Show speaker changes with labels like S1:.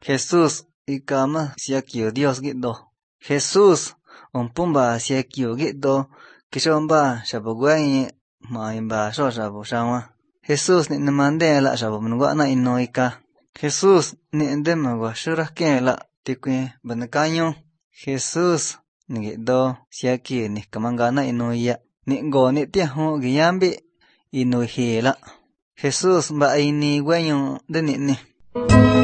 S1: Jesús ikama siakio Dios gitu. Jesús ompumba siakio gitu. Kishomba shabuguay maimba sho shabu shawa. Jesús ni mande la shabu mnuana inoika. Jesús ni endema guashura ke la tikwe banakaño. Jesús ni gitu siaki ni kamangana inoya. Ni go ni tiahu giyambi inuhila. Jesús ba ini guayo de ni.